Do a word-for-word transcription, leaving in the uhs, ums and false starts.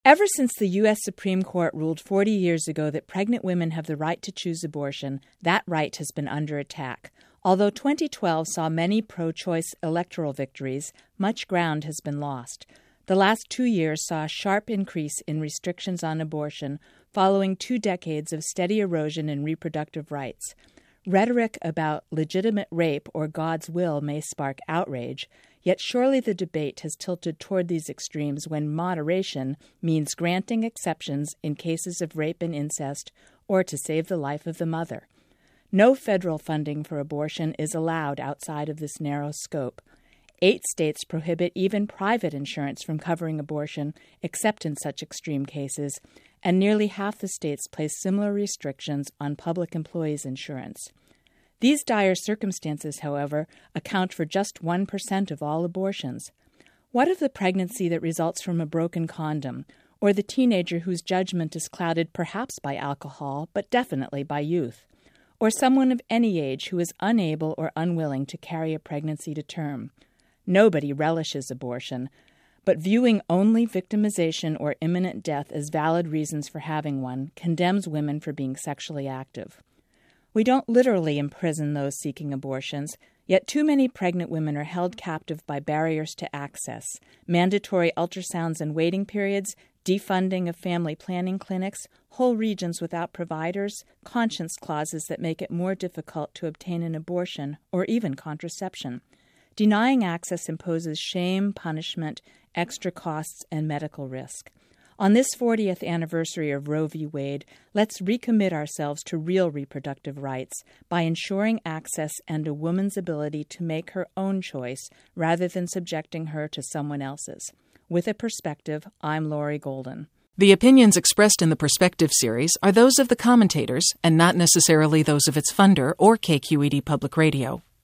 Ever since the U S Supreme Court ruled forty years ago that pregnant women have the right to choose abortion, that right has been under attack. Although twenty twelve saw many pro-choice electoral victories, much ground has been lost. The last two years saw a sharp increase in restrictions on abortion, following two decades of steady erosion in reproductive rights. Rhetoric about legitimate rape or God's will may spark outrage, yet surely the debate has tilted toward these extremes when moderation means granting exceptions in cases of rape and incest or to save the life of the mother. No federal funding for abortion is allowed outside of this narrow scope. Eight states prohibit even private insurance from covering abortion except in such extreme cases, and nearly half the states place similar restrictions on public employees' insurance. These dire circumstances, however, account for just one percent of all abortions. What of the pregnancy that results from a broken condom, or the teenager whose judgment is clouded perhaps by alcohol, but definitely by youth? Or someone of any age who is unable or unwilling to carry a pregnancy to term? Nobody relishes abortion, but viewing only victimization or imminent death as valid reasons for having one condemns women for being sexually active. We don't literally imprison those seeking abortions, yet too many pregnant women are held captive by barriers to access, mandatory ultrasounds and waiting periods, defunding of family planning clinics, whole regions without providers, conscience clauses that make it more difficult to obtain an abortion or even contraception. Denying access imposes shame, punishment, extra costs, and medical risk. On this fortieth anniversary of Roe v. Wade, let's recommit ourselves to real reproductive rights by ensuring access and a woman's ability to make her own choice rather than subjecting her to someone else's. With a Perspective, I'm Lori Golden. The opinions expressed in the Perspective series are those of the commentators and not necessarily those of its funder or K Q E D Public Radio.